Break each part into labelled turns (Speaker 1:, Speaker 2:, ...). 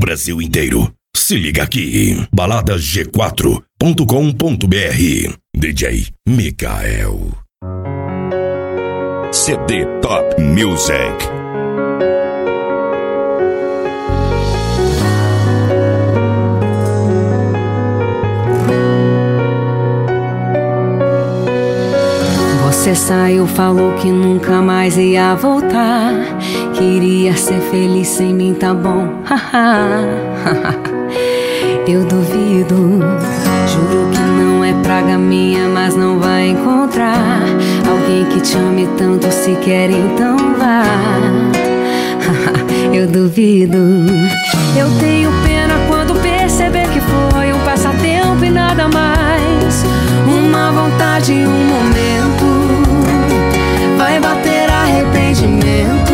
Speaker 1: Brasil inteiro. Se liga aqui, baladasg4.com.br. DJ Mikael.
Speaker 2: CD Top Music.
Speaker 3: Você saiu, falou que nunca mais ia voltar. Queria ser feliz sem mim, tá bom? Eu duvido. Juro que não é praga minha, mas não vai encontrar alguém que te ame tanto, se quer então vá. Eu duvido. Eu tenho pena quando perceber que foi um passatempo e nada mais. Uma vontade, um momento. Vai bater arrependimento.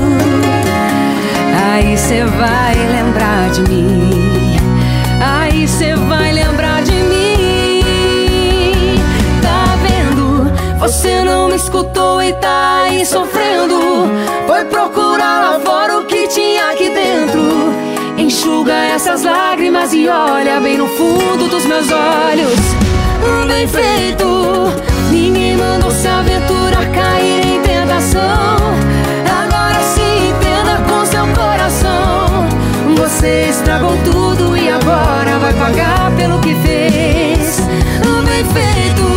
Speaker 3: Aí cê vai lembrar de mim. Aí cê vai lembrar de mim. Tá vendo? Você não me escutou e tá aí sofrendo. Foi procurar lá fora o que tinha aqui dentro. Enxuga essas lágrimas e olha bem no fundo dos meus olhos. Bem feito. Ninguém mandou se aventura cair em tentação. Agora se entenda com seu coração. Você estragou tudo e agora vai pagar pelo que fez. Bem feito.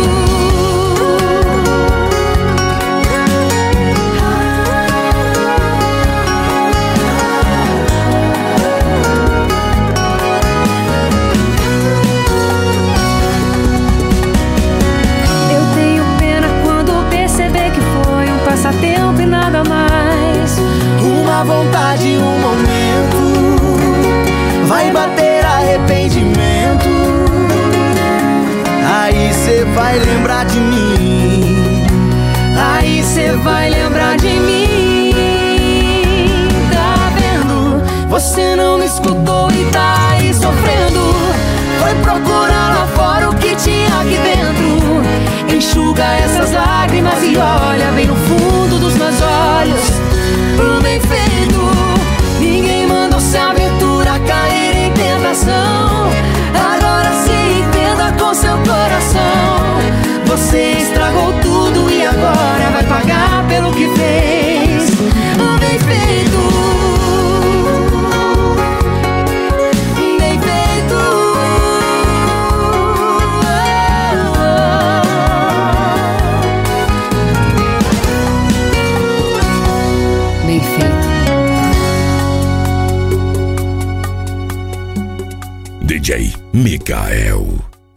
Speaker 3: Passatempo e nada mais.
Speaker 4: Uma vontade, um momento. Vai bater arrependimento. Aí cê vai lembrar de mim.
Speaker 3: Aí cê vai lembrar de mim. Tá vendo? Você não me escutou e tá aí sofrendo.
Speaker 4: Foi procurar lá fora o que tinha aqui dentro.
Speaker 3: Enxuga essas lágrimas e olha bem no fundo dos meus olhos.
Speaker 4: Bem feito.
Speaker 3: Ninguém mandou se aventura cair em tentação.
Speaker 4: Agora se entenda com seu coração.
Speaker 3: Você estragou tudo e agora vai pagar pelo que fez.
Speaker 4: Bem feito.
Speaker 1: DJ Mikael.